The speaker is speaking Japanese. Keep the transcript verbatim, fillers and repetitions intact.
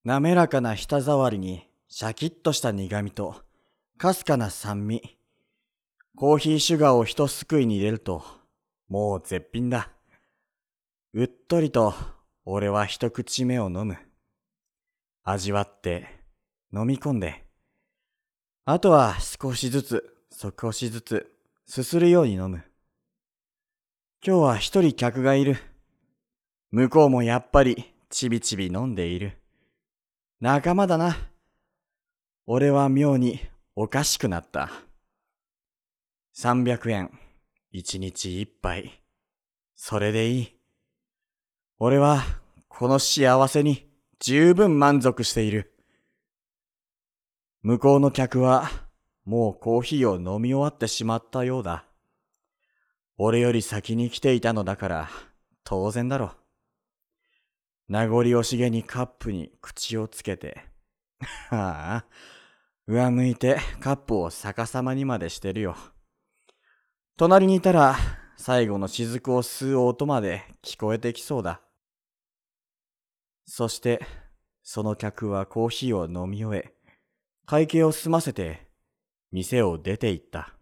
滑らかな舌触りにシャキッとした苦みとかすかな酸味。コーヒーシュガーを一すくいに入れるともう絶品だ。うっとりと俺は一口目を飲む。味わって飲み込んで、あとは少しずつ少しずつすするように飲む。今日は一人客がいる。向こうもやっぱりちびちび飲んでいる。仲間だな。俺は妙におかしくなった。さんびゃくえん、一日一杯。それでいい。俺はこの幸せに十分満足している。向こうの客はもうコーヒーを飲み終わってしまったようだ。俺より先に来ていたのだから当然だろう。名残惜しげにカップに口をつけて、はあ、上向いてカップを逆さまにまでしてるよ。隣にいたら最後の雫を吸う音まで聞こえてきそうだ。そしてその客はコーヒーを飲み終え、会計を済ませて店を出て行った。